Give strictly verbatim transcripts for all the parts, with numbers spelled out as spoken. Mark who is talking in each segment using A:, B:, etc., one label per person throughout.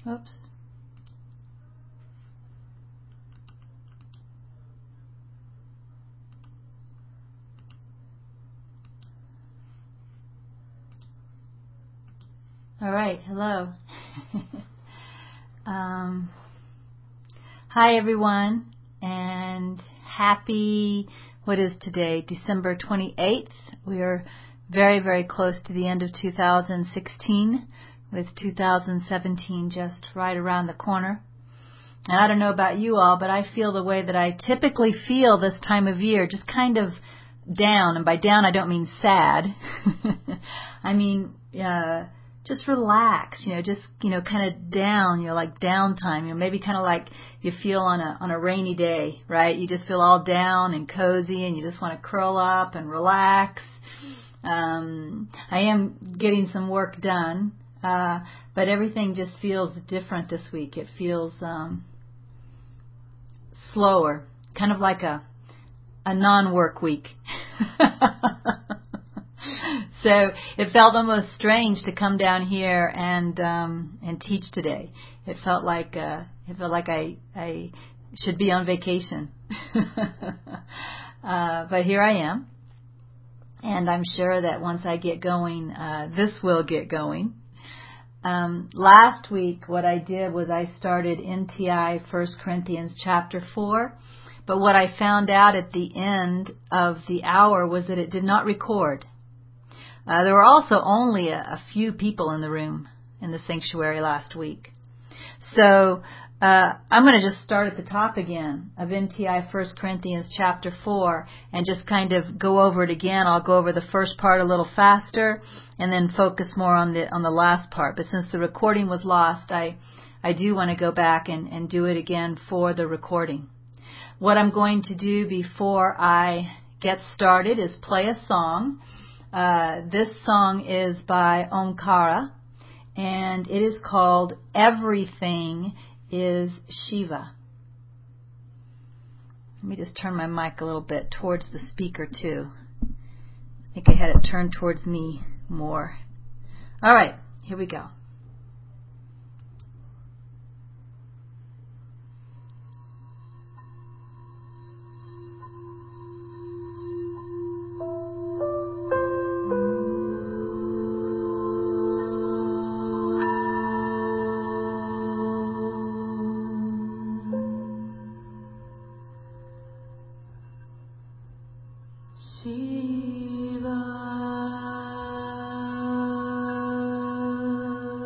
A: Oops. All right, hello. um, hi everyone, and happy, what is today, December twenty-eighth. We are very, very close to the end of two thousand sixteen, with two thousand seventeen just right around the corner. And I don't know about you all, but I feel the way that I typically feel this time of year, just kind of down. And by down, I don't mean sad. I mean, uh, just relax, you know, just, you know, kind of down, you know, like downtime, you know, maybe kind of like you feel on a, on a rainy day, right? You just feel all down and cozy and you just want to curl up and relax. Um, I am getting some work done, uh, but everything just feels different this week. It feels, um, slower, kind of like a, a non-work week. So it felt almost strange to come down here and um, and teach today. It felt like uh, it felt like I I should be on vacation, uh, but here I am, and I'm sure that once I get going, uh, this will get going. Um, last week, what I did was I started N T I First Corinthians chapter four, but what I found out at the end of the hour was that it did not record. Uh, there were also only a, a few people in the room in the sanctuary last week. So uh, I'm going to just start at the top again of N T I First Corinthians chapter four and just kind of go over it again. I'll go over the first part a little faster and then focus more on the on the last part. But since the recording was lost, I, I do want to go back and, and do it again for the recording. What I'm going to do before I get started is play a song. Uh, this song is by Omkara, and it is called Everything is Shiva. Let me just turn my mic a little bit towards the speaker too. I think I had it turned towards me more. All right, here we go. Shiva,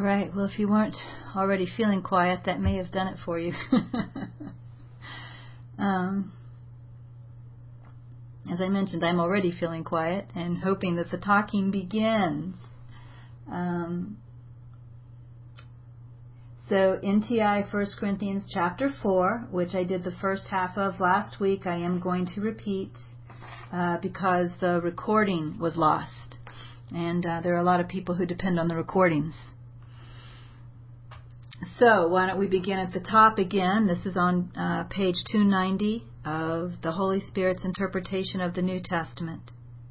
A: right. Well, if you weren't already feeling quiet, that may have done it for you. um, as I mentioned, I'm already feeling quiet and hoping that the talking begins. Um, so N T I First Corinthians chapter four, which I did the first half of last week, I am going to repeat uh, because the recording was lost. And uh, there are a lot of people who depend on the recordings. So why don't we begin at the top again. This is on uh, page two ninety of the Holy Spirit's interpretation of the New Testament.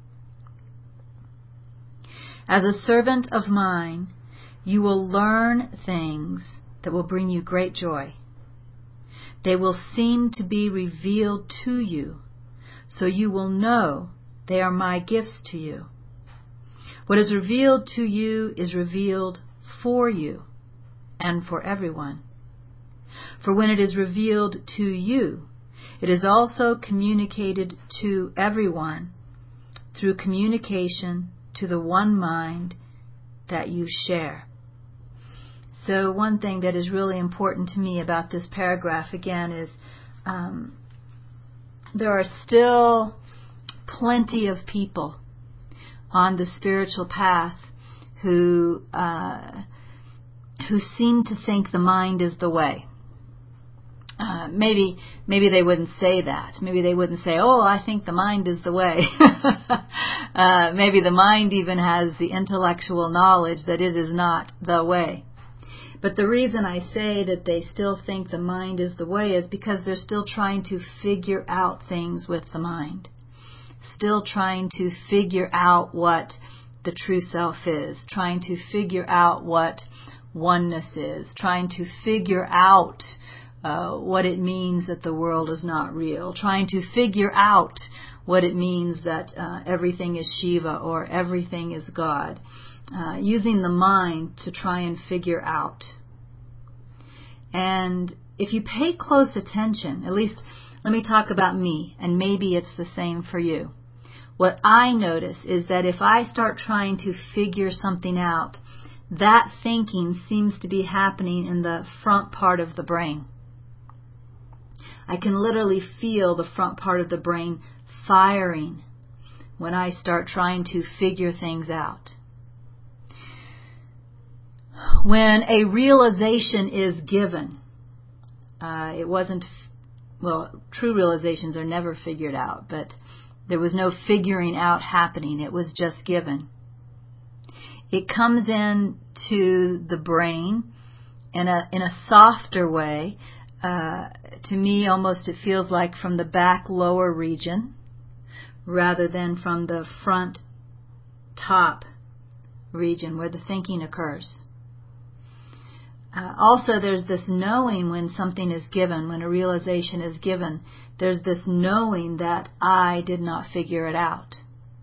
A: As a servant of mine, you will learn things that will bring you great joy. They will seem to be revealed to you, so you will know they are my gifts to you. What is revealed to you is revealed for you and for everyone. For when it is revealed to you, it is also communicated to everyone through communication to the one mind that you share. So one thing that is really important to me about this paragraph again is um, there are still plenty of people on the spiritual path who uh, who seem to think the mind is the way. Uh, maybe maybe they wouldn't say that. Maybe they wouldn't say, oh, I think the mind is the way. uh, maybe the mind even has the intellectual knowledge that it is not the way. But the reason I say that they still think the mind is the way is because they're still trying to figure out things with the mind. Still trying to figure out what the true self is. Trying to figure out what oneness is. Trying to figure out uh, what it means that the world is not real. Trying to figure out what it means that uh, everything is Shiva or everything is God. Uh, using the mind to try and figure out. And if you pay close attention, at least let me talk about me, and maybe it's the same for you. What I notice is that if I start trying to figure something out, that thinking seems to be happening in the front part of the brain. I can literally feel the front part of the brain firing when I start trying to figure things out. When a realization is given, uh, it wasn't, well, true realizations are never figured out, but there was no figuring out happening. It was just given. It comes in to the brain in a in a softer way. Uh, to me, almost it feels like from the back lower region rather than from the front top region where the thinking occurs. Uh, also, there's this knowing when something is given, when a realization is given. There's this knowing that I did not figure it out.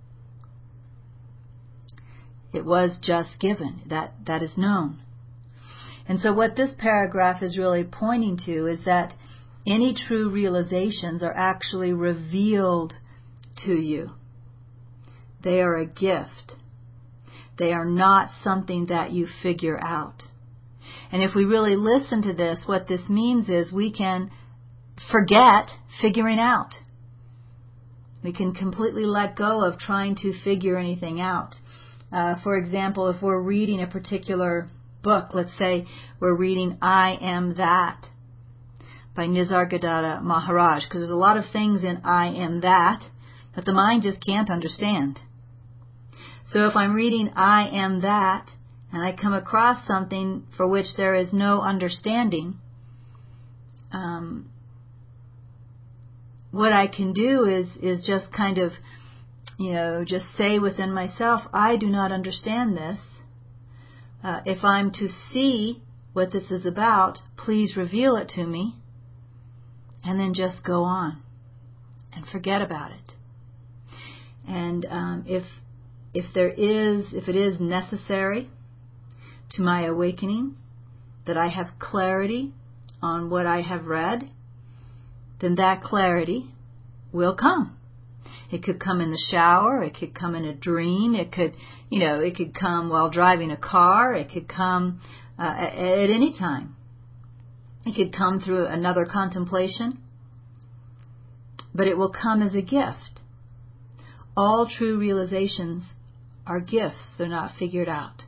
A: It was just given. That that is known. And so what this paragraph is really pointing to is that any true realizations are actually revealed to you. They are a gift. They are not something that you figure out. And if we really listen to this, what this means is we can forget figuring out. We can completely let go of trying to figure anything out. Uh, for example, if we're reading a particular book, let's say we're reading I Am That by Nisargadatta Maharaj, because there's a lot of things in I Am That that the mind just can't understand. So if I'm reading I Am That, and I come across something for which there is no understanding, um, what I can do is is just kind of, you know, just say within myself, I do not understand this. Uh, if I'm to see what this is about, please reveal it to me, and then just go on and forget about it. And um, if if there is, if it is necessary to my awakening, that I have clarity on what I have read, then that clarity will come. It could come in the shower. It could come in a dream. It could, you know, it could come while driving a car. It could come uh, at, at any time. It could come through another contemplation. But it will come as a gift. All true realizations are gifts. They're not figured out.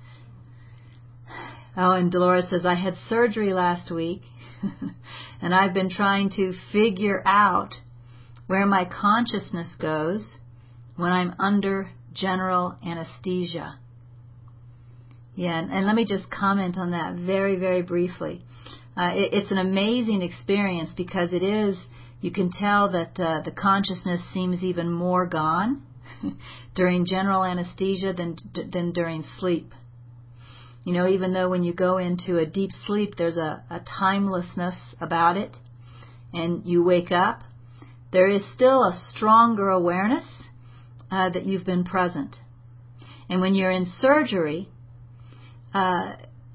A: Oh, and Dolores says, I had surgery last week, and I've been trying to figure out where my consciousness goes when I'm under general anesthesia. Yeah, and, and let me just comment on that very, very briefly. Uh, it, it's an amazing experience because it is, you can tell that uh, the consciousness seems even more gone during general anesthesia than than during sleep. You know, even though when you go into a deep sleep, there's a, a timelessness about it, and you wake up, there is still a stronger awareness uh, that you've been present. And when you're in surgery, uh,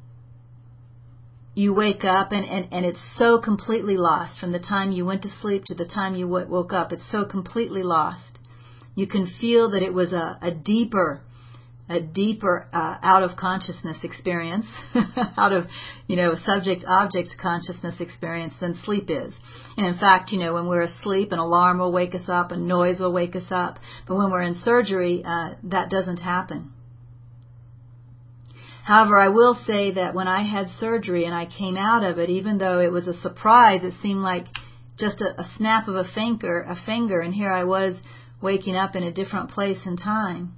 A: you wake up and, and, and it's so completely lost. From the time you went to sleep to the time you w- woke up, it's so completely lost. You can feel that it was a, a deeper a deeper uh, out of consciousness experience, out of, you know, subject-object consciousness experience than sleep is. And in fact, you know, when we're asleep, an alarm will wake us up, a noise will wake us up. But when we're in surgery, uh, that doesn't happen. However, I will say that when I had surgery and I came out of it, even though it was a surprise, it seemed like just a, a snap of a finger, a finger, and here I was waking up in a different place and time.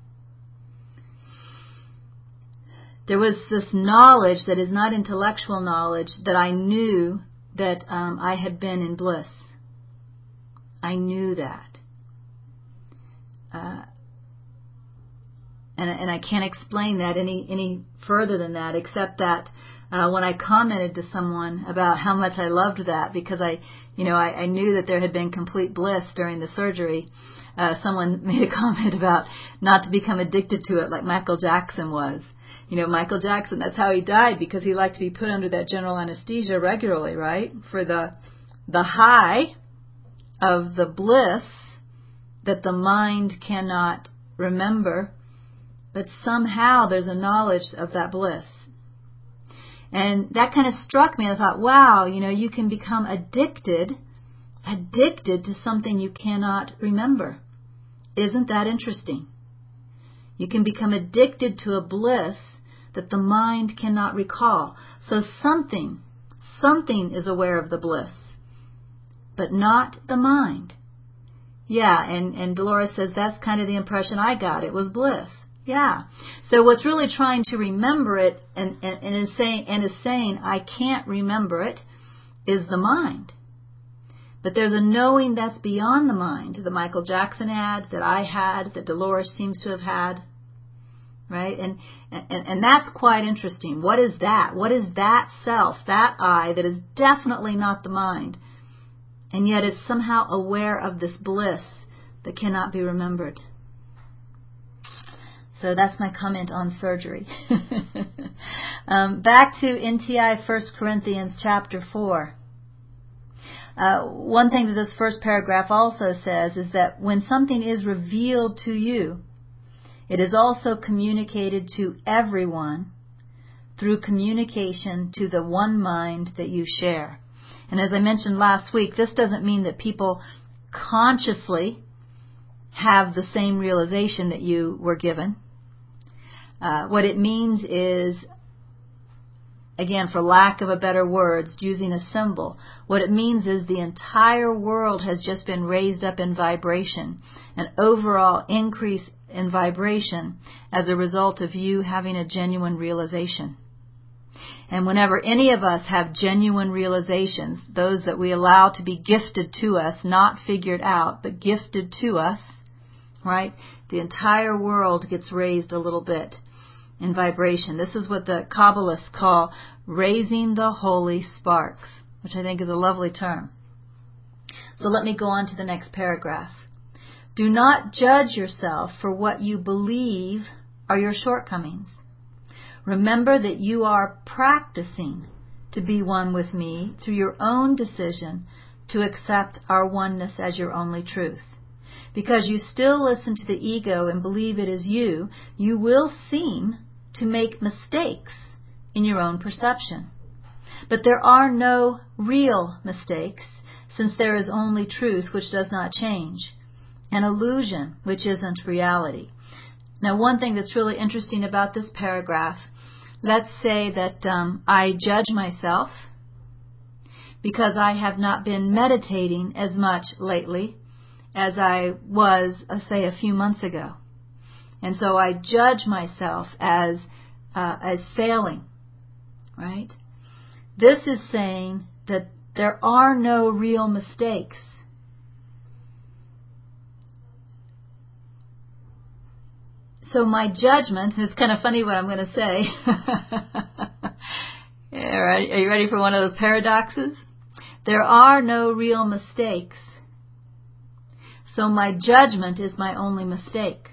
A: There was this knowledge that is not intellectual knowledge that I knew that um, I had been in bliss. I knew that. Uh, and, and I can't explain that any, any further than that, except that uh, when I commented to someone about how much I loved that, because I, you know, I, I knew that there had been complete bliss during the surgery, uh, someone made a comment about not to become addicted to it like Michael Jackson was. You know, Michael Jackson, that's how he died, because he liked to be put under that general anesthesia regularly, right? For the the high of the bliss that the mind cannot remember, but somehow there's a knowledge of that bliss. And that kind of struck me. I thought, wow, you know, you can become addicted, addicted to something you cannot remember. Isn't that interesting? You can become addicted to a bliss that the mind cannot recall. So something, something is aware of the bliss, but not the mind. Yeah, and, and Dolores says that's kind of the impression I got. It was bliss. Yeah. So what's really trying to remember it and, and, and, is saying, and is saying I can't remember it is the mind. But there's a knowing that's beyond the mind. The Michael Jackson had, that I had, that Dolores seems to have had. Right? And, and and that's quite interesting. What is that? What is that self, that I, that is definitely not the mind? And yet it's somehow aware of this bliss that cannot be remembered. So that's my comment on surgery. um, back to N T I First Corinthians chapter four. Uh, one thing that this first paragraph also says is that when something is revealed to you, it is also communicated to everyone through communication to the one mind that you share. And as I mentioned last week, this doesn't mean that people consciously have the same realization that you were given. Uh, what it means is, again, for lack of a better words, using a symbol, what it means is the entire world has just been raised up in vibration, an overall increase in vibration as a result of you having a genuine realization. And whenever any of us have genuine realizations, those that we allow to be gifted to us, not figured out, but gifted to us, right, the entire world gets raised a little bit in vibration. This is what the Kabbalists call raising the holy sparks, which I think is a lovely term. So let me go on to the next paragraph. Do not judge yourself for what you believe are your shortcomings. Remember that you are practicing to be one with me through your own decision to accept our oneness as your only truth. Because you still listen to the ego and believe it is you, you will seem to make mistakes in your own perception. But there are no real mistakes, since there is only truth which does not change, and illusion which isn't reality. Now, one thing that's really interesting about this paragraph, let's say that um, I judge myself because I have not been meditating as much lately as I was, uh, say, a few months ago. And so I judge myself as uh, as failing, right? This is saying that there are no real mistakes. So my judgment, and it's kind of funny what I'm going to say. Are you ready for one of those paradoxes? There are no real mistakes. So my judgment is my only mistake.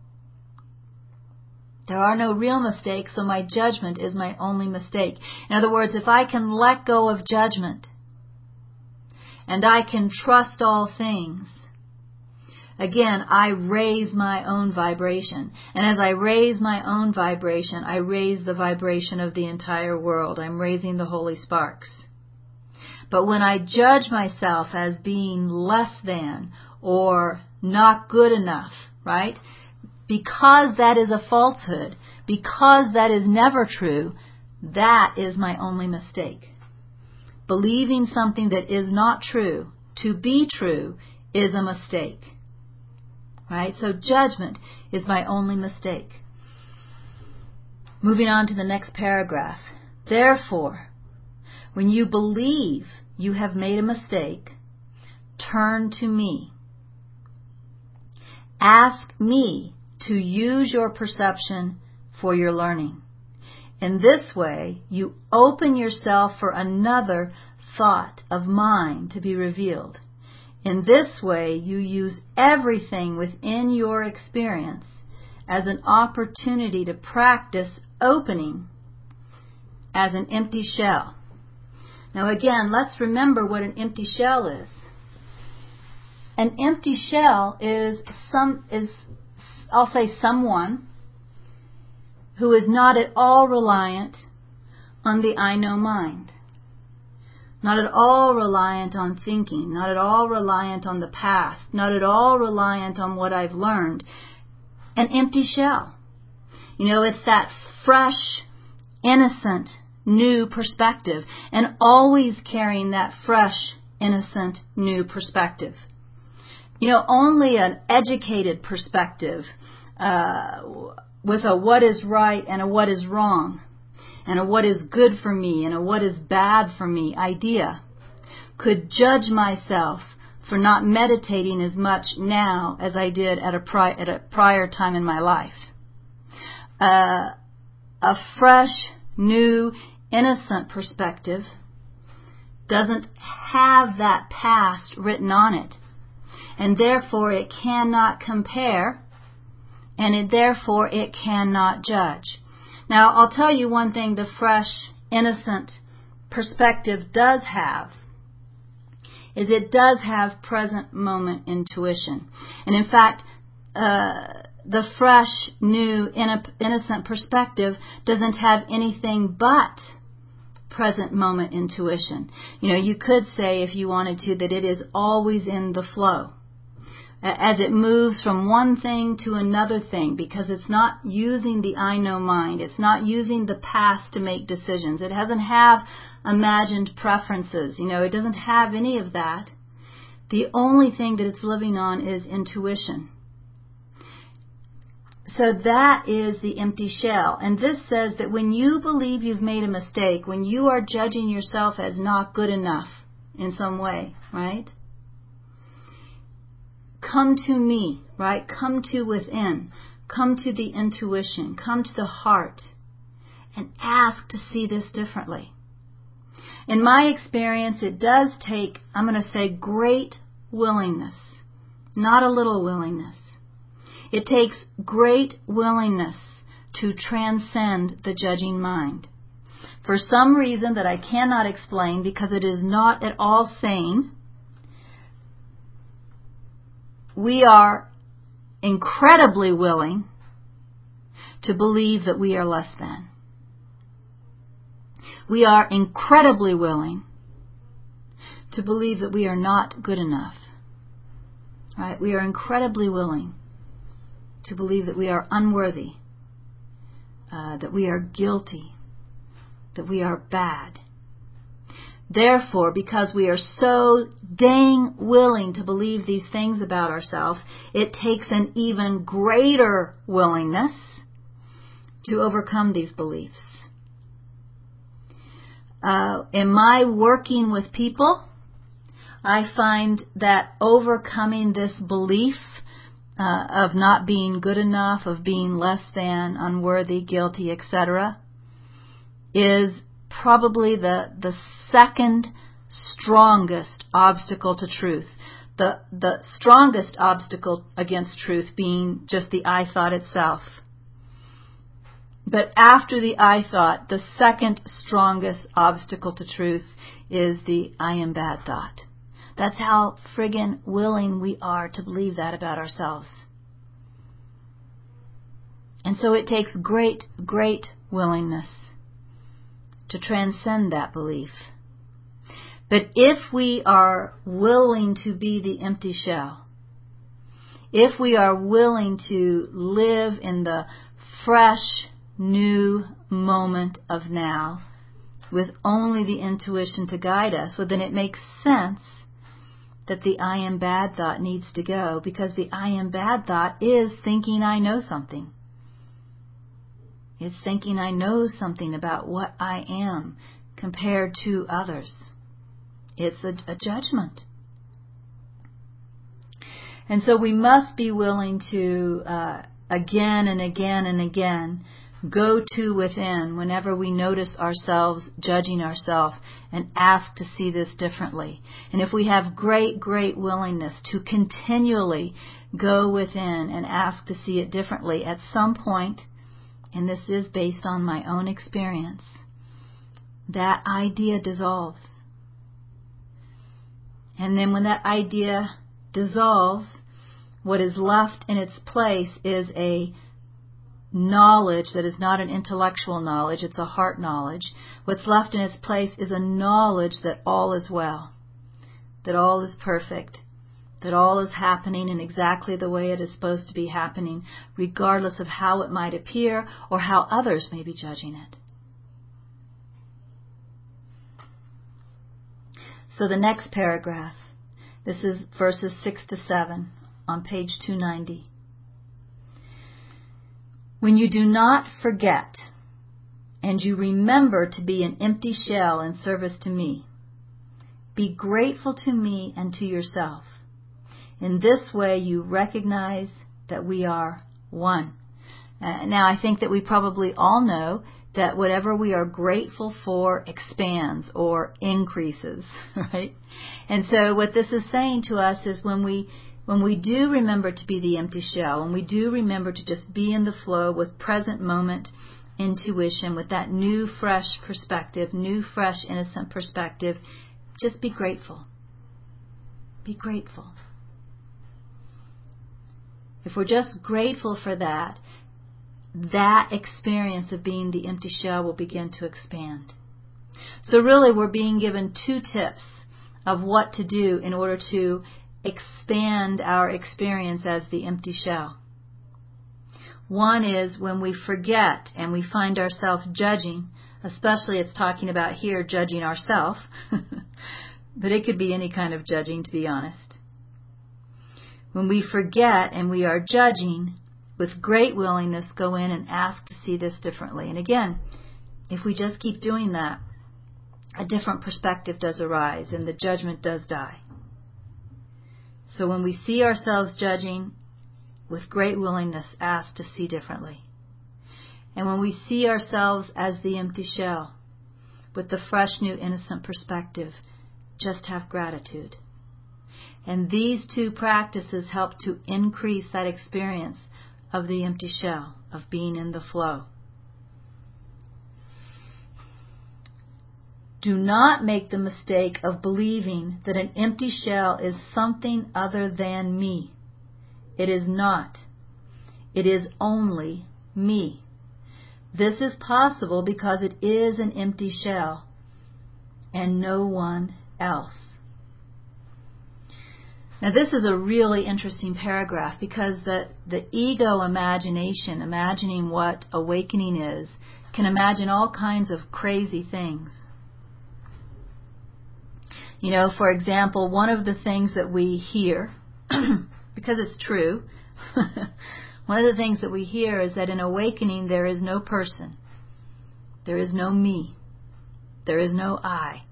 A: There are no real mistakes, so my judgment is my only mistake. In other words, if I can let go of judgment and I can trust all things, again, I raise my own vibration. And as I raise my own vibration, I raise the vibration of the entire world. I'm raising the holy sparks. But when I judge myself as being less than or not good enough, right? Because that is a falsehood, because that is never true, that is my only mistake. Believing something that is not true to be true is a mistake. Right? So judgment is my only mistake. Moving on to the next paragraph. Therefore, when you believe you have made a mistake, turn to me. Ask me to use your perception for your learning. In this way, you open yourself for another thought of mine to be revealed. In this way, you use everything within your experience as an opportunity to practice opening as an empty shell. Now again, let's remember what an empty shell is. An empty shell is some is I'll say someone who is not at all reliant on the I know mind. Not at all reliant on thinking, not at all reliant on the past, not at all reliant on what I've learned. An empty shell. You know, it's that fresh, innocent, new perspective, and always carrying that fresh, innocent, new perspective. You know, only an educated perspective uh, with a what is right and a what is wrong, and a what is good for me and a what is bad for me idea could judge myself for not meditating as much now as I did at a, pri- at a prior time in my life. Uh, a fresh, new, innocent perspective doesn't have that past written on it, and therefore it cannot compare, and it, therefore it cannot judge. Now, I'll tell you one thing the fresh, innocent perspective does have, is it does have present moment intuition. And in fact, uh, the fresh, new, innocent perspective doesn't have anything but present moment intuition. You know, you could say, if you wanted to, that it is always in the flow as it moves from one thing to another thing, because it's not using the I know mind. It's not using the past to make decisions. It doesn't have imagined preferences. You know, it doesn't have any of that. The only thing that it's living on is intuition. So that is the empty shell. And this says that when you believe you've made a mistake, when you are judging yourself as not good enough in some way, right? Come to me, right? Come to within. Come to the intuition. Come to the heart. And ask to see this differently. In my experience, it does take, I'm going to say, great willingness. Not a little willingness. It takes great willingness to transcend the judging mind. For some reason that I cannot explain, because it is not at all sane, we are incredibly willing to believe that we are less than. We are incredibly willing to believe that we are not good enough. Right? We are incredibly willing to believe that we are unworthy, uh, that we are guilty, that we are bad. Therefore, because we are so dang willing to believe these things about ourselves, it takes an even greater willingness to overcome these beliefs. Uh, in my working with people, I find that overcoming this belief uh, of not being good enough, of being less than, unworthy, guilty, et cetera, is probably the the second strongest obstacle to truth. The the strongest obstacle against truth being just the I thought itself. But after the I thought, the second strongest obstacle to truth is the I am bad thought. That's how friggin' willing we are to believe that about ourselves. And so it takes great, great willingness to transcend that belief. But if we are willing to be the empty shell, if we are willing to live in the fresh, new moment of now, with only the intuition to guide us, well, then it makes sense that the I am bad thought needs to go, because the I am bad thought is thinking I know something. It's thinking I know something about what I am compared to others. It's a, a judgment. And so we must be willing to, uh, again and again and again, go to within whenever we notice ourselves judging ourselves and ask to see this differently. And if we have great, great willingness to continually go within and ask to see it differently, at some point, and this is based on my own experience, that idea dissolves. And then when that idea dissolves, what is left in its place is a knowledge that is not an intellectual knowledge, it's a heart knowledge. What's left in its place is a knowledge that all is well, that all is perfect, that all is happening in exactly the way it is supposed to be happening, regardless of how it might appear or how others may be judging it. So the next paragraph, this is verses six to seven on page two ninety. When you do not forget, and you remember to be an empty shell in service to me, be grateful to me and to yourself. In this way you recognize that we are one. Uh, now I think that we probably all know that whatever we are grateful for expands or increases, right? And so what this is saying to us is when we When we do remember to be the empty shell, when we do remember to just be in the flow with present moment intuition, with that new, fresh perspective, new, fresh, innocent perspective, just be grateful. Be grateful. If we're just grateful for that, that experience of being the empty shell will begin to expand. So really we're being given two tips of what to do in order to expand our experience as the empty shell. One is when we forget and we find ourselves judging, especially it's talking about here judging ourselves, but it could be any kind of judging, to be honest. When we forget and we are judging, with great willingness go in and ask to see this differently. And again, if we just keep doing that, a different perspective does arise and the judgment does die. So when we see ourselves judging, with great willingness ask to see differently. And when we see ourselves as the empty shell, with the fresh, new, innocent perspective, just have gratitude. And these two practices help to increase that experience of the empty shell, of being in the flow. Do not make the mistake of believing that an empty shell is something other than me. It is not. It is only me. This is possible because it is an empty shell and no one else. Now this is a really interesting paragraph because the, the ego imagination, imagining what awakening is, can imagine all kinds of crazy things. You know, for example, one of the things that we hear, because it's true, one of the things that we hear is that in awakening there is no person, there is no me, there is no I.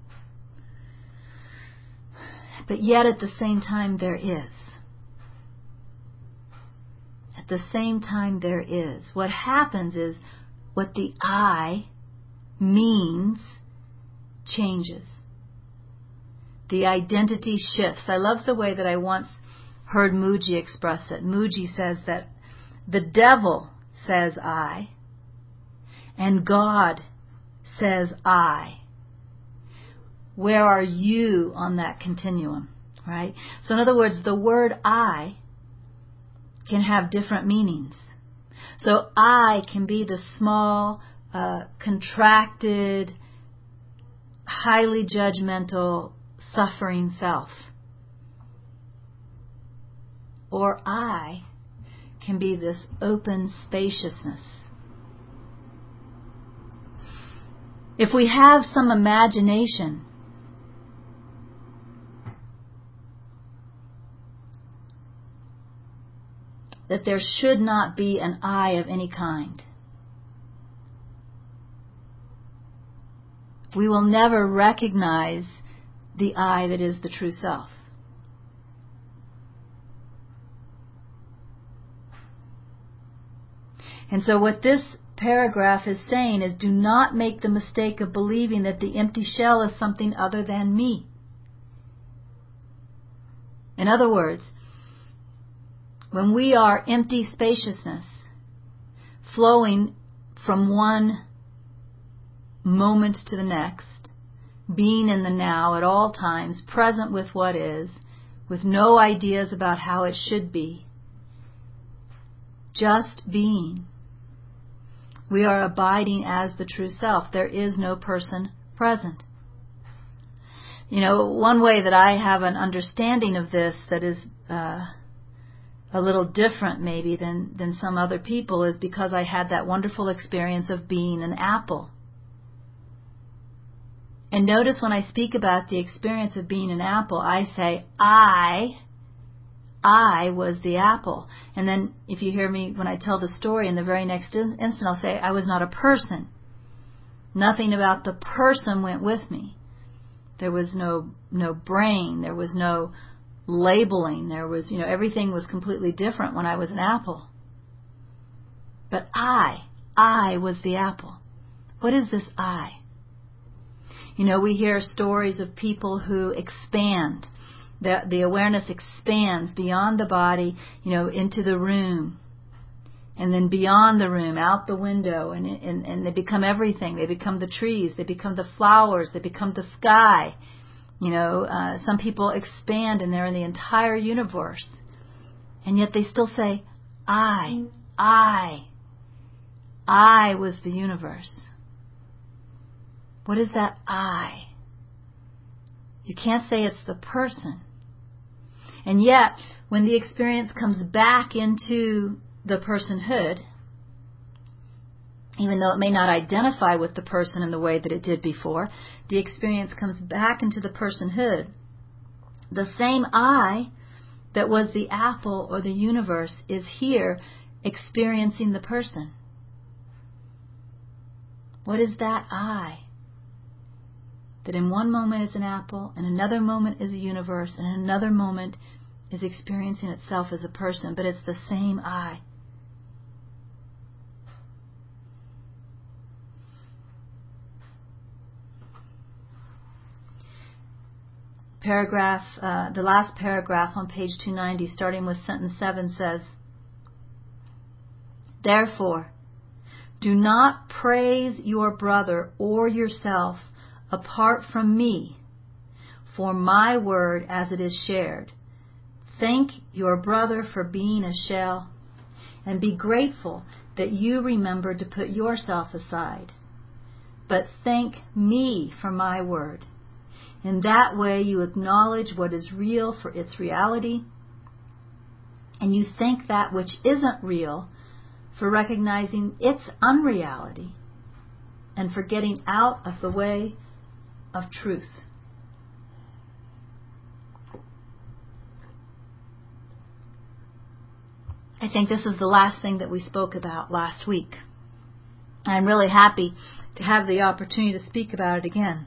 A: But yet at the same time there is. At the same time there is. What happens is what the I means changes. The identity shifts. I love the way that I once heard Mooji express it. Mooji says that the devil says I and God says I. Where are you on that continuum, right? So in other words, the word I can have different meanings. So I can be the small, uh, contracted, highly judgmental, suffering self. Or I can be this open spaciousness. If we have some imagination, that there should not be an I of any kind, we will never recognize the I that is the true self. And so what this paragraph is saying is, do not make the mistake of believing that the empty shell is something other than me. In other words, when we are empty spaciousness, flowing from one moment to the next, being in the now at all times, present with what is, with no ideas about how it should be, just being, we are abiding as the true self. There is no person present. You know, one way that I have an understanding of this that is uh, a little different maybe than, than some other people is because I had that wonderful experience of being an apple. And notice when I speak about the experience of being an apple, I say, I, I was the apple. And then if you hear me when I tell the story in the very next in- instant, I'll say, I was not a person. Nothing about the person went with me. There was no, no brain. There was no labeling. There was, you know, everything was completely different when I was an apple. But I, I was the apple. What is this I? You know, we hear stories of people who expand. The, the awareness expands beyond the body, you know, into the room. And then beyond the room, out the window. And, and, and they become everything. They become the trees. They become the flowers. They become the sky. You know, uh, some people expand and they're in the entire universe. And yet they still say, I, I, I was the universe. What is that I? You can't say it's the person. And yet, when the experience comes back into the personhood, even though it may not identify with the person in the way that it did before, the experience comes back into the personhood. The same I that was the apple or the universe is here experiencing the person. What is that I? That in one moment is an apple, in another moment is a universe, and in another moment is experiencing itself as a person, but it's the same I. Paragraph, uh, the last paragraph on page two ninety, starting with sentence seven, says, Therefore, do not praise your brother or yourself apart from me, for my word as it is shared. Thank your brother for being a shell, and be grateful that you remembered to put yourself aside. But thank me for my word. In that way you acknowledge what is real for its reality, and you thank that which isn't real for recognizing its unreality and for getting out of the way of truth. I think this is the last thing that we spoke about last week. I'm really happy to have the opportunity to speak about it again.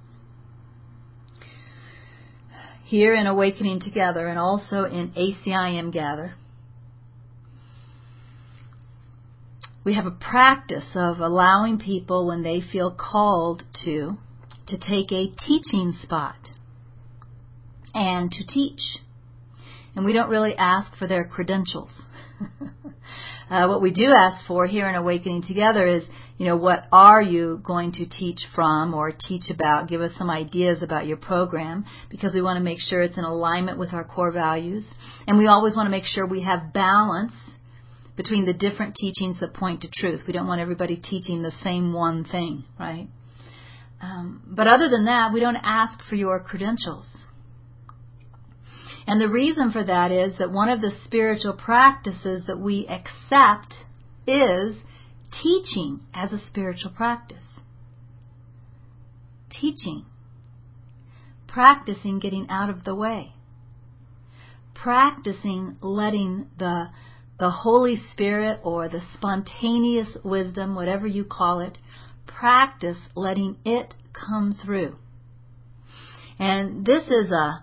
A: Here in Awakening Together and also in A C I M Gather, we have a practice of allowing people, when they feel called to, to take a teaching spot and to teach. And we don't really ask for their credentials. uh, what we do ask for here in Awakening Together is, you know, what are you going to teach from or teach about? Give us some ideas about your program, because we want to make sure it's in alignment with our core values. And we always want to make sure we have balance between the different teachings that point to truth. We don't want everybody teaching the same one thing, right? Um, but other than that, we don't ask for your credentials. And the reason for that is that one of the spiritual practices that we accept is teaching as a spiritual practice. Teaching. Practicing getting out of the way. Practicing letting the, the Holy Spirit or the spontaneous wisdom, whatever you call it, practice letting it come through. And this is a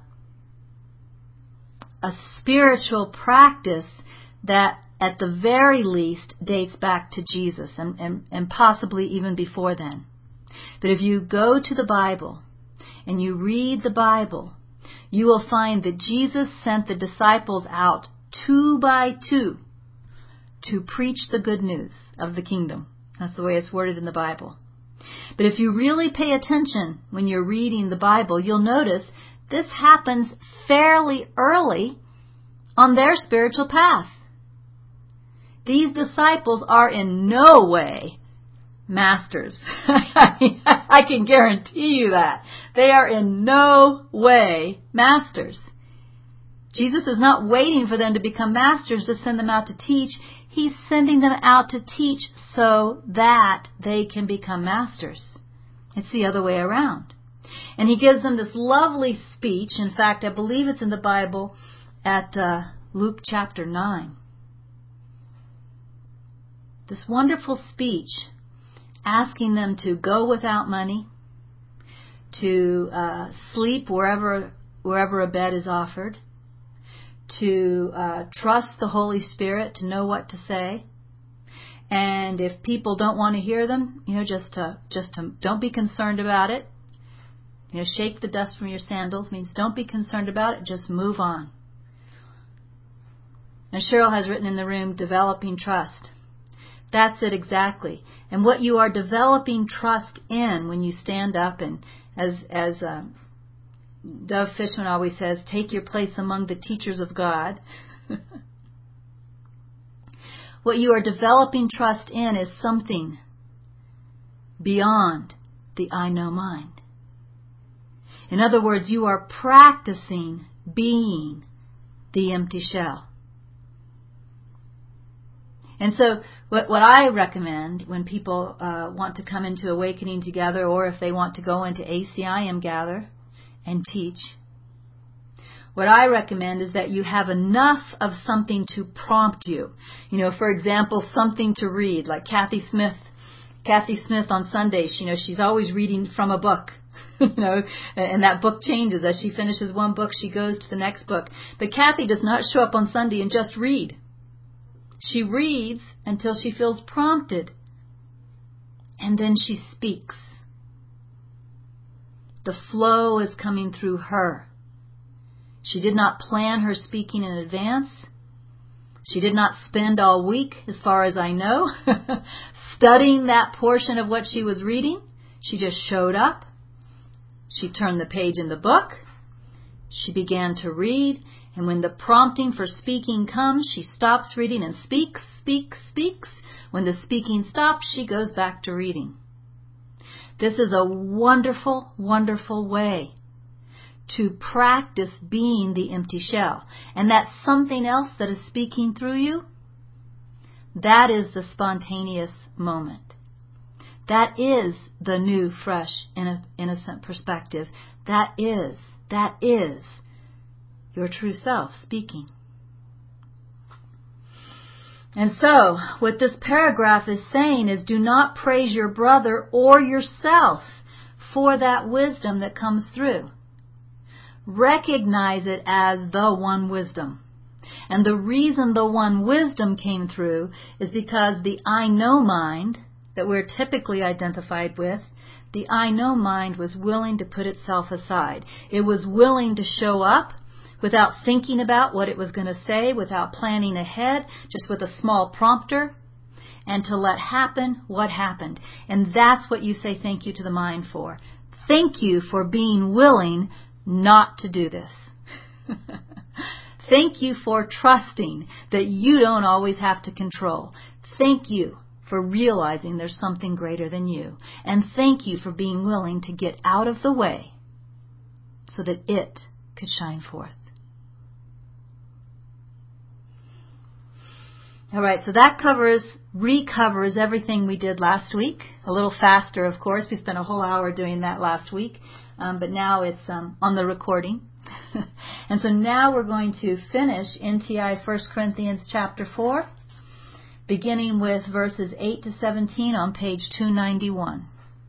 A: a spiritual practice that at the very least dates back to Jesus and, and, and possibly even before then. But if you go to the Bible and you read the Bible, you will find that Jesus sent the disciples out two by two to preach the good news of the kingdom. That's the way it's worded in the Bible. But if you really pay attention when you're reading the Bible, you'll notice this happens fairly early on their spiritual path. These disciples are in no way masters. I can guarantee you that. They are in no way masters. Jesus is not waiting for them to become masters to send them out to teach. He's sending them out to teach so that they can become masters. It's the other way around. And he gives them this lovely speech. In fact, I believe it's in the Bible at uh, Luke chapter nine. This wonderful speech asking them to go without money, to uh, sleep wherever wherever a bed is offered, to uh, trust the Holy Spirit to know what to say. And if people don't want to hear them, you know, just to, just to, don't be concerned about it. You know, shake the dust from your sandals means don't be concerned about it, just move on. And Cheryl has written in the room, developing trust. That's it exactly. And what you are developing trust in when you stand up and, as as uh, Dove Fishman always says, take your place among the teachers of God. What you are developing trust in is something beyond the I know mind. In other words, you are practicing being the empty shell. And so what, what I recommend when people uh, want to come into Awakening Together, or if they want to go into A C I M Gather and teach, what I recommend is that you have enough of something to prompt you. You know, for example, something to read, like Kathy Smith. Kathy Smith on Sundays, you know, she's always reading from a book. You know, and that book changes. As she finishes one book, she goes to the next book. But Kathy does not show up on Sunday and just read. She reads until she feels prompted. And then she speaks. The flow is coming through her. She did not plan her speaking in advance. She did not spend all week, as far as I know, studying that portion of what she was reading. She just showed up. She turned the page in the book. She began to read, And when the prompting for speaking comes, she stops reading and speaks, speaks, speaks. When the speaking stops, she goes back to reading. This is a wonderful, wonderful way to practice being the empty shell. And that something else that is speaking through you, that is the spontaneous moment. That is the new, fresh, innocent perspective. That is, that is your true self speaking. And so, what this paragraph is saying is, do not praise your brother or yourself for that wisdom that comes through. Recognize it as the one wisdom. And the reason the one wisdom came through is because the I know mind that we're typically identified with, the I know mind was willing to put itself aside. It was willing to show up without thinking about what it was going to say, without planning ahead, just with a small prompter, and to let happen what happened. And that's what you say thank you to the mind for. Thank you for being willing not to do this. Thank you for trusting that you don't always have to control. Thank you for realizing there's something greater than you. And thank you for being willing to get out of the way so that it could shine forth. All right, so that covers, recovers everything we did last week. A little faster, of course. We spent a whole hour doing that last week, um, but now it's um, on the recording. And so now we're going to finish N T I First Corinthians chapter four, beginning with verses eight to seventeen on page two ninety-one.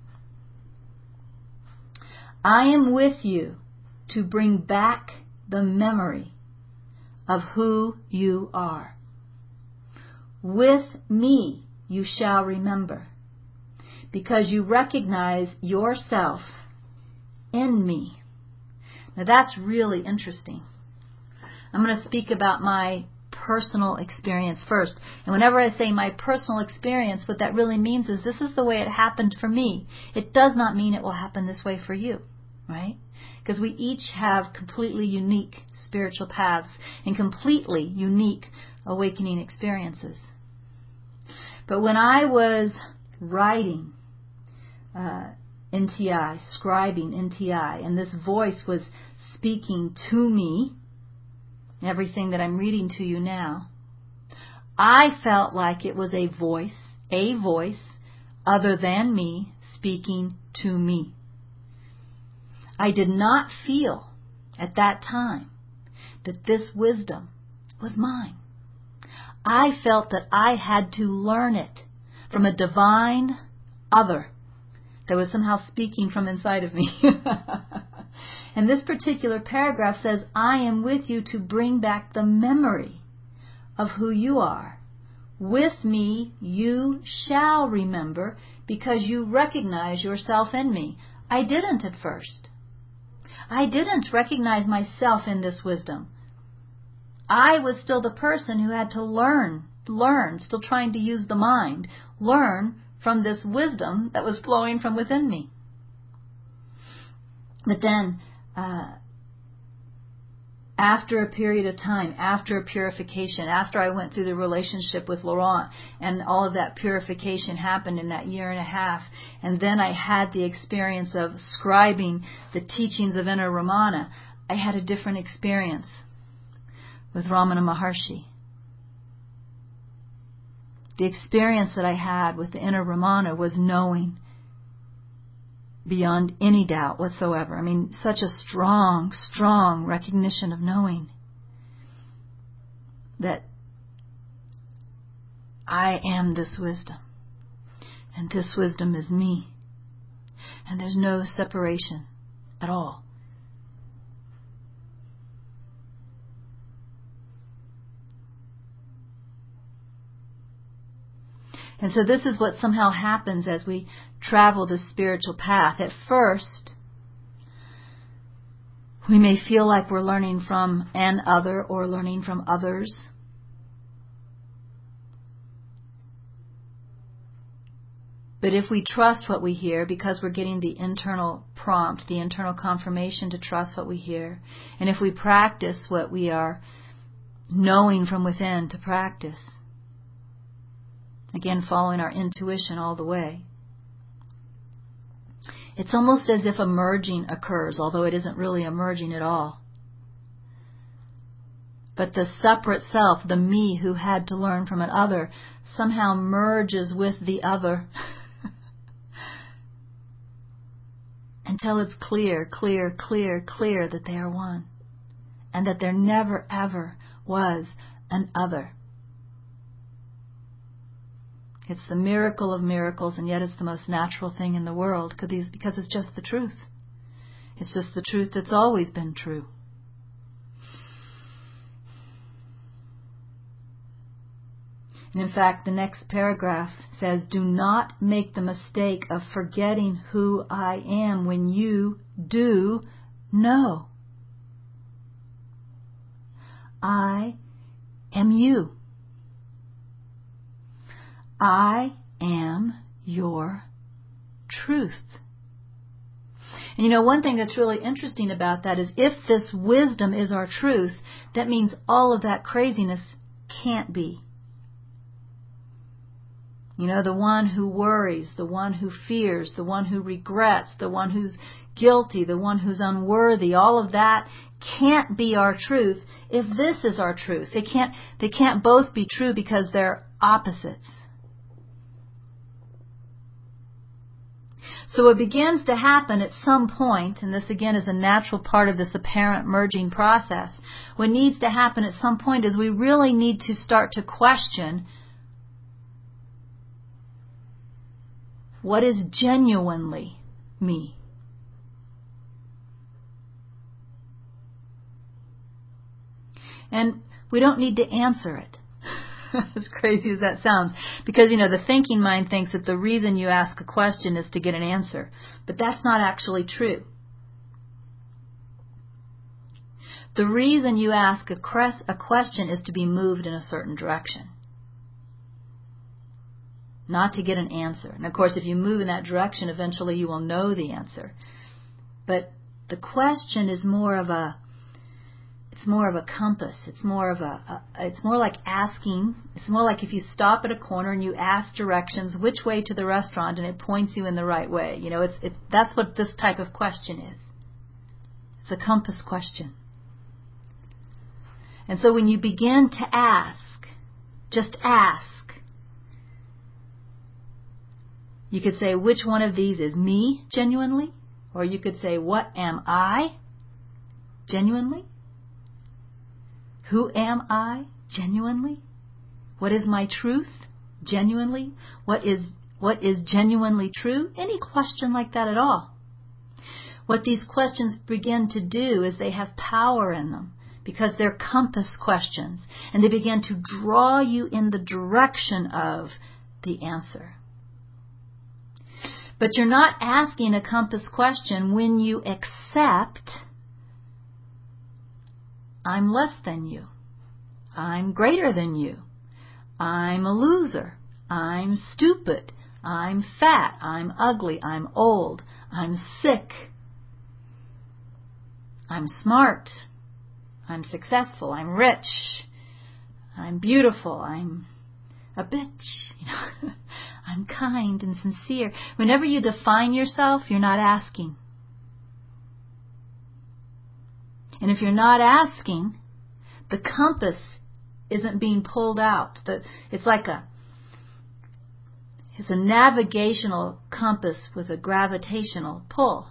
A: I am with you to bring back the memory of who you are. With me you shall remember, because you recognize yourself in me. Now that's really interesting. I'm going to speak about my personal experience first. And whenever I say my personal experience, what that really means is this is the way it happened for me. It does not mean it will happen this way for you, right? Because we each have completely unique spiritual paths and completely unique awakening experiences. But when I was writing uh, N T I, scribing N T I, and this voice was speaking to me, everything that I'm reading to you now, I felt like it was a voice, a voice other than me speaking to me. I did not feel at that time that this wisdom was mine. I felt that I had to learn it from a divine other that was somehow speaking from inside of me. And this particular paragraph says, I am with you to bring back the memory of who you are. With me you shall remember, because you recognize yourself in me. I didn't at first. I didn't recognize myself in this wisdom. I was still the person who had to learn, learn, still trying to use the mind, learn from this wisdom that was flowing from within me. But then, uh, after a period of time, after a purification, after I went through the relationship with Laurent, and all of that purification happened in that year and a half, and then I had the experience of scribing the teachings of Inner Ramana, I had a different experience with Ramana Maharshi. The experience that I had with the Inner Ramana was knowing beyond any doubt whatsoever. I mean, such a strong, strong recognition of knowing that I am this wisdom, and this wisdom is me, and there's no separation at all. And so this is what somehow happens as we travel this spiritual path. At first, we may feel like we're learning from an other or learning from others. But if we trust what we hear, because we're getting the internal prompt, the internal confirmation to trust what we hear, and if we practice what we are knowing from within to practice, again following our intuition all the way, it's almost as if a merging occurs, although it isn't really a merging at all. But the separate self, the me who had to learn from an other, somehow merges with the other until it's clear, clear, clear, clear that they are one, and that there never, ever was an other. It's the miracle of miracles, and yet it's the most natural thing in the world because it's just the truth. It's just the truth that's always been true. And in fact, the next paragraph says, do not make the mistake of forgetting who I am when you do know. I am you. I am your truth. And you know, one thing that's really interesting about that is if this wisdom is our truth, that means all of that craziness can't be. You know, the one who worries, the one who fears, the one who regrets, the one who's guilty, the one who's unworthy, all of that can't be our truth if this is our truth. They can't, they can't both be true because they're opposites. So what begins to happen at some point, and this again is a natural part of this apparent merging process, what needs to happen at some point is we really need to start to question what is genuinely me. And we don't need to answer it. As crazy as that sounds. Because, you know, the thinking mind thinks that the reason you ask a question is to get an answer. But that's not actually true. The reason you ask a, cres- a question is to be moved in a certain direction. Not to get an answer. And of course, if you move in that direction, eventually you will know the answer. But the question is more of a It's more of a compass. It's more of a, a, it's more like asking, it's more like if you stop at a corner and you ask directions, which way to the restaurant, and it points you in the right way. You know, it's, it's, that's what this type of question is. It's a compass question. And so when you begin to ask, just ask, you could say, which one of these is me genuinely? Or you could say, what am I genuinely? Who am I genuinely? What is my truth genuinely? What is what is genuinely true? Any question like that at all. What these questions begin to do is they have power in them because they're compass questions, and they begin to draw you in the direction of the answer. But you're not asking a compass question when you accept I'm less than you. I'm greater than you. I'm a loser. I'm stupid. I'm fat. I'm ugly. I'm old. I'm sick. I'm smart. I'm successful. I'm rich. I'm beautiful. I'm a bitch. You know, I'm kind and sincere. Whenever you define yourself, you're not asking. And if you're not asking, the compass isn't being pulled out. It's like a, it's a navigational compass with a gravitational pull.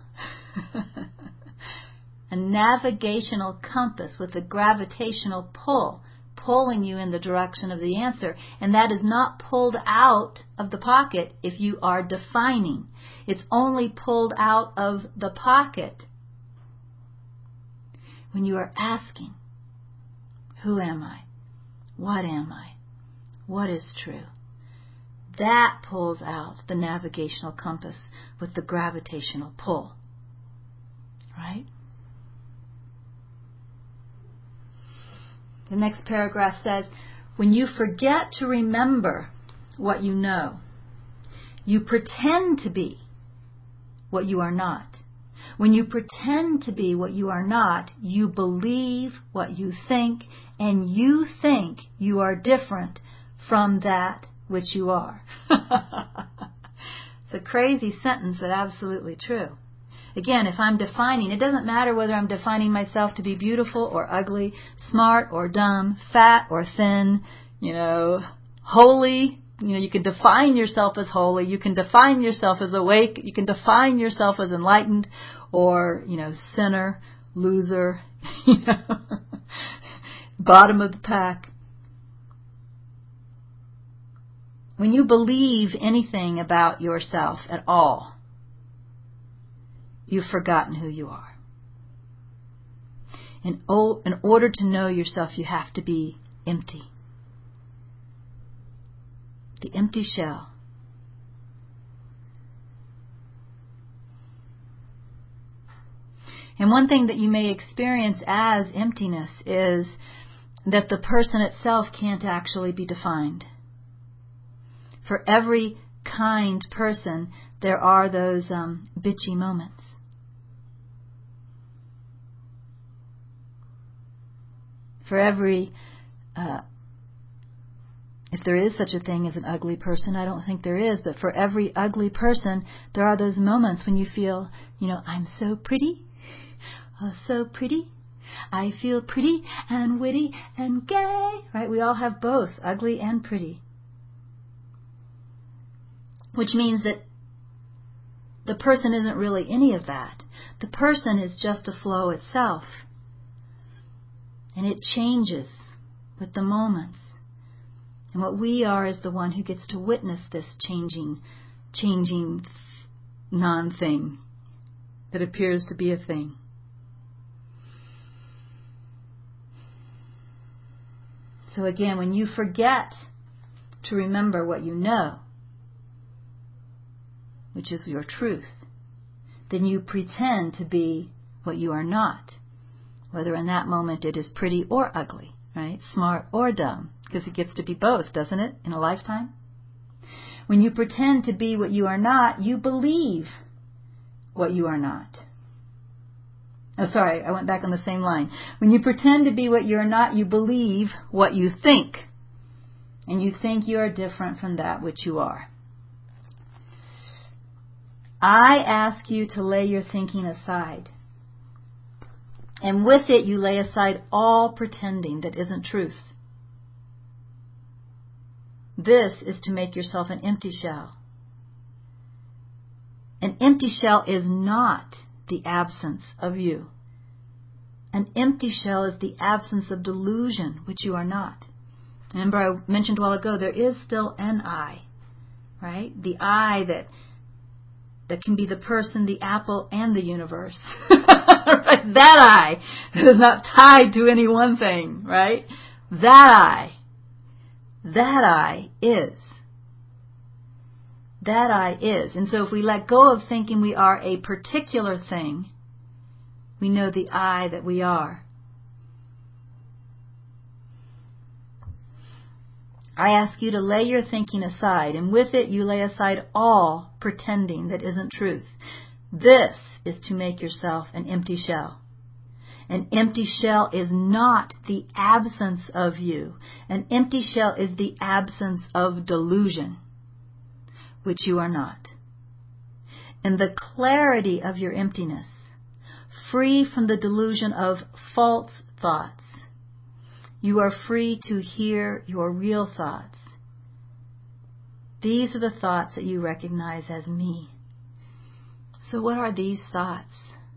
A: A navigational compass with a gravitational pull, pulling you in the direction of the answer. And that is not pulled out of the pocket if you are defining. It's only pulled out of the pocket when you are asking, who am I? What am I? What is true? That pulls out the navigational compass with the gravitational pull. Right? The next paragraph says, when you forget to remember what you know, You pretend to be what you are not. When you pretend to be what you are not, you believe what you think, and you think you are different from that which you are. It's a crazy sentence, but absolutely true. Again, if I'm defining, it doesn't matter whether I'm defining myself to be beautiful or ugly, smart or dumb, fat or thin, you know, holy. You know, you can define yourself as holy. You can define yourself as awake. You can define yourself as enlightened, or, you know, sinner, loser, you know, bottom of the pack. When you believe anything about yourself at all, you've forgotten who you are. In, o- in order to know yourself, you have to be empty. The empty shell. And one thing that you may experience as emptiness is that the person itself can't actually be defined. For every kind person, there are those um, bitchy moments. For every, uh, if there is such a thing as an ugly person, I don't think there is, but for every ugly person, there are those moments when you feel, you know, I'm so pretty, oh, so pretty. I feel pretty and witty and gay, right? We all have both, ugly and pretty. Which means that the person isn't really any of that. The person is just a flow itself. And it changes with the moments. And what we are is the one who gets to witness this changing, changing non-thing that appears to be a thing. So again, when you forget to remember what you know, which is your truth, then you pretend to be what you are not, whether in that moment it is pretty or ugly, right? Smart or dumb, because it gets to be both, doesn't it, in a lifetime? When you pretend to be what you are not, you believe what you are not. Oh, sorry, I went back on the same line. When you pretend to be what you are not, you believe what you think. And you think you are different from that which you are. I ask you to lay your thinking aside. And with it, you lay aside all pretending that isn't truth. This is to make yourself an empty shell. An empty shell is not the absence of you. An empty shell is the absence of delusion, which you are not. Remember, I mentioned a while ago, there is still an I, right? The I that that can be the person, the apple, and the universe. Right? That I is not tied to any one thing, right? That I, that I is. That I is. And so if we let go of thinking we are a particular thing, we know the I that we are. I ask you to lay your thinking aside, and with it you lay aside all pretending that isn't truth. This is to make yourself an empty shell. An empty shell is not the absence of you. An empty shell is the absence of delusion, which you are not. In the clarity of your emptiness, free from the delusion of false thoughts, you are free to hear your real thoughts. These are the thoughts that you recognize as me. So what are these thoughts?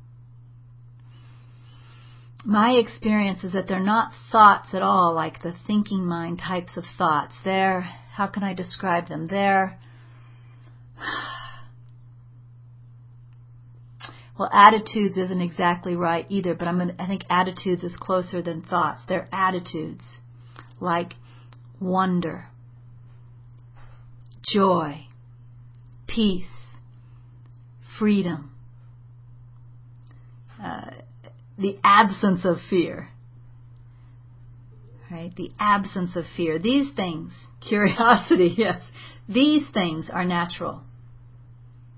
A: My experience is that they're not thoughts at all, like the thinking mind types of thoughts. They're, how can I describe them? They're, well, attitudes isn't exactly right either, but I'm gonna, I think attitudes is closer than thoughts. They're attitudes like wonder, joy, peace, freedom, uh, the absence of fear, right? The absence of fear. These things, curiosity, yes, these things are natural.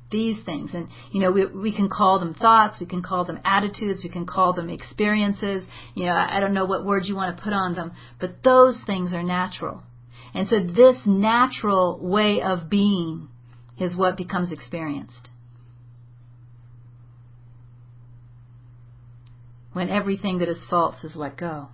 A: These things. And, you know, we, we can call them thoughts, we can call them attitudes, we can call them experiences. You know, I, I don't know what words you want to put on them, but those things are natural. And so this natural way of being is what becomes experienced. When everything that is false is let go.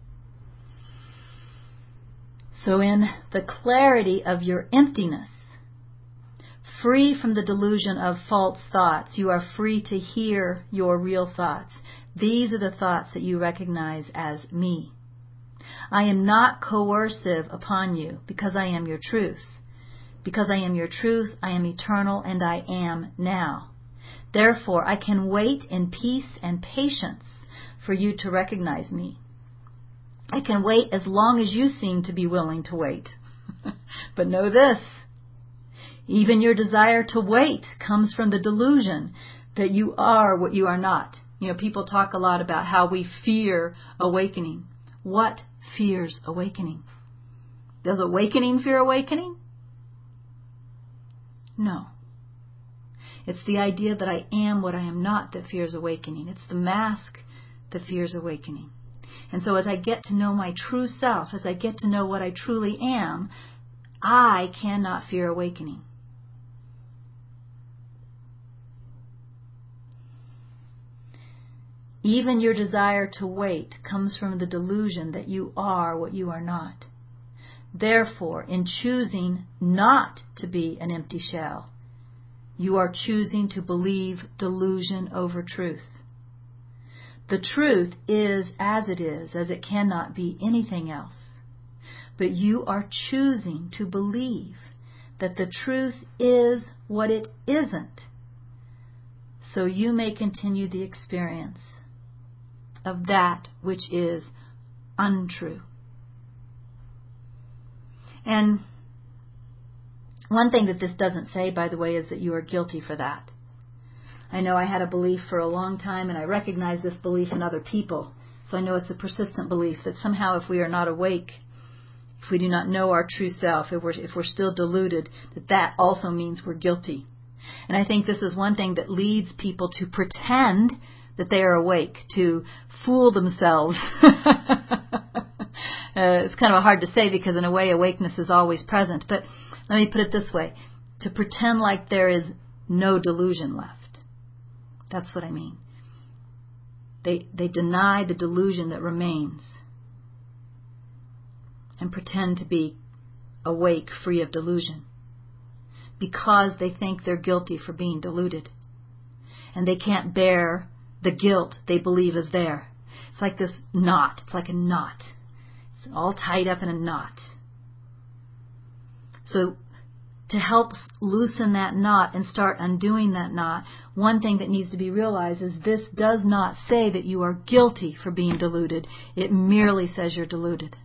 A: So in the clarity of your emptiness, free from the delusion of false thoughts, you are free to hear your real thoughts. These are the thoughts that you recognize as me. I am not coercive upon you because I am your truth. Because I am your truth, I am eternal and I am now. Therefore, I can wait in peace and patience for you to recognize me. I can wait as long as you seem to be willing to wait. But know this. Even your desire to wait comes from the delusion that you are what you are not. You know, people talk a lot about how we fear awakening. What fears awakening? Does awakening fear awakening? No. It's the idea that I am what I am not that fears awakening. It's the mask that fears awakening. And so as I get to know my true self, as I get to know what I truly am, I cannot fear awakening. Even your desire to wait comes from the delusion that you are what you are not. Therefore, in choosing not to be an empty shell, you are choosing to believe delusion over truth. The truth is as it is, as it cannot be anything else. But you are choosing to believe that the truth is what it isn't, so you may continue the experience of that which is untrue. And one thing that this doesn't say, by the way, is that you are guilty for that. I know I had a belief for a long time, and I recognize this belief in other people. So I know it's a persistent belief that somehow if we are not awake, if we do not know our true self, if we're, if we're still deluded, that that also means we're guilty. And I think this is one thing that leads people to pretend that they are awake, to fool themselves. uh, it's kind of hard to say because in a way awakeness is always present. But let me put it this way. To pretend like there is no delusion left. That's what I mean. They, they deny the delusion that remains and pretend to be awake, free of delusion, because they think they're guilty for being deluded. And they can't bear the guilt they believe is there. It's like this knot. It's like a knot. It's all tied up in a knot. So to help loosen that knot and start undoing that knot, one thing that needs to be realized is this does not say that you are guilty for being deluded. It merely says you're deluded.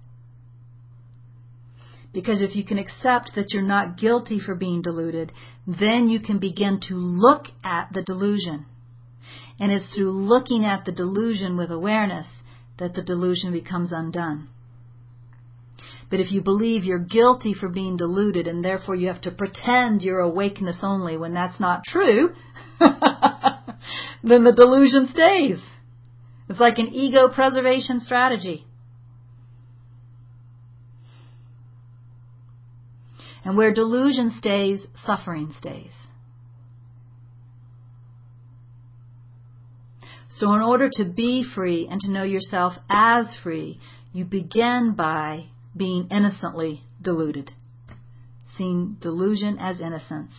A: Because if you can accept that you're not guilty for being deluded, then you can begin to look at the delusion. And it's through looking at the delusion with awareness that the delusion becomes undone. But if you believe you're guilty for being deluded and therefore you have to pretend you're awakeness only when that's not true, then the delusion stays. It's like an ego preservation strategy. And where delusion stays, suffering stays. So in order to be free and to know yourself as free, you begin by being innocently deluded, seeing delusion as innocence.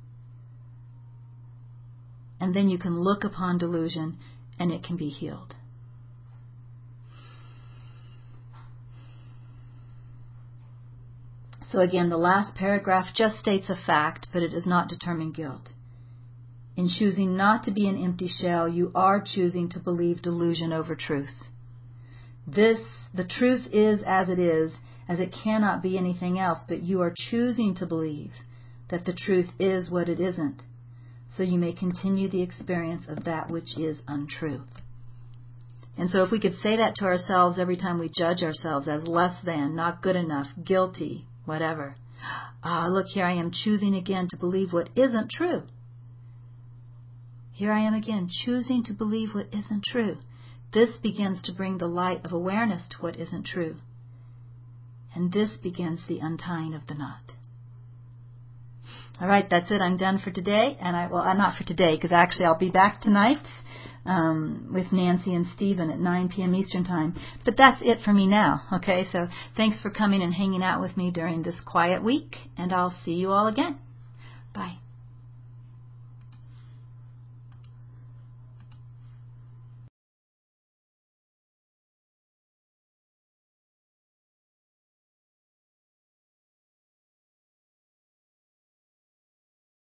A: And then you can look upon delusion and it can be healed. So again, the last paragraph just states a fact, but it does not determine guilt. In choosing not to be an empty shell, you are choosing to believe delusion over truth. This, the truth is as it is, as it cannot be anything else, but you are choosing to believe that the truth is what it isn't, so you may continue the experience of that which is untrue. And so if we could say that to ourselves every time we judge ourselves as less than, not good enough, guilty, whatever. Ah, look here, I am choosing again to believe what isn't true. Here I am again, choosing to believe what isn't true. This begins to bring the light of awareness to what isn't true. And this begins the untying of the knot. All right, that's it. I'm done for today. And I, well, not for today, because actually I'll be back tonight um, with Nancy and Stephen at nine p.m. Eastern Time. But that's it for me now. Okay, so thanks for coming and hanging out with me during this quiet week, and I'll see you all again. Bye.